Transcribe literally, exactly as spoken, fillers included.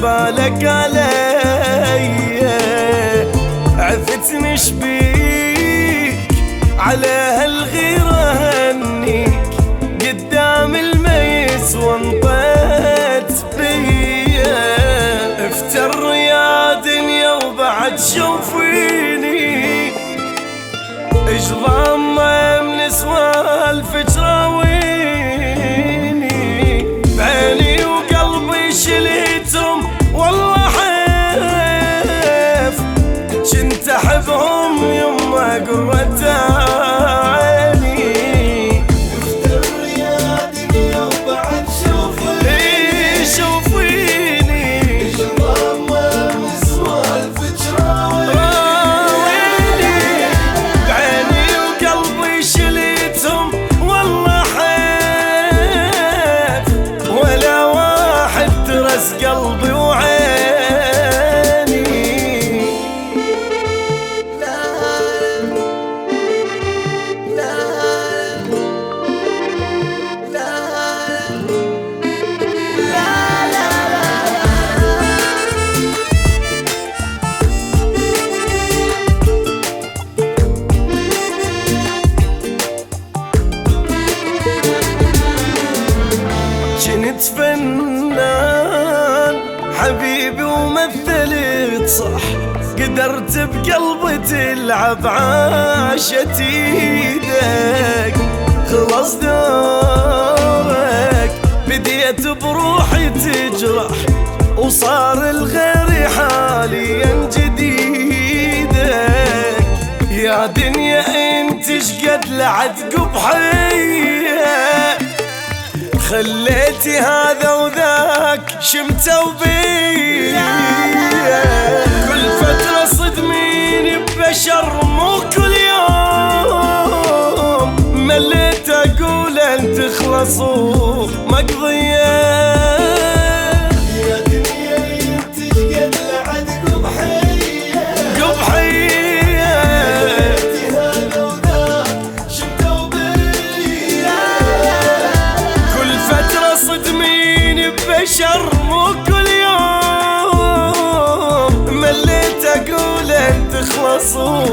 بالك علي، عفتني شبيك على هالغيرة هنيك قدام الميس وانطيت بيا. افتر يا دنيا وبعد شوفيني ايش ضامة من سوالفك راويني، بعيني وقلبي شليتهم والله حيف، كنت احبهم يما قرة عيني. افتر يا دنيا وبعد شوفيني شوفيني ايش ضامة من سوالفك راويني، بعيني وقلبي شليتهم والله حيف، ولا واحد درس قلبي وعيني. كنت فنان حبيبي ومثلت صح، قدرت بقلبي تلعب عاشت ايدك، خلص دورك بديت بروحي تجرح، وصار الغير حاليا جديدك. يا دنيا انت شقد لعد قبحيه، خليتي هذا وذاك شمتوا بيا، كل فترة صدميني ببشر مو كل يوم، مليت اقول انت خلصوا مقضية. يا دنيا انت شقد لعد قبحية قبحية، هذا وذاك شمتوا بيا، كل فترة صدميني ببشر مو كل يوم، مليت اقول انت خلصوا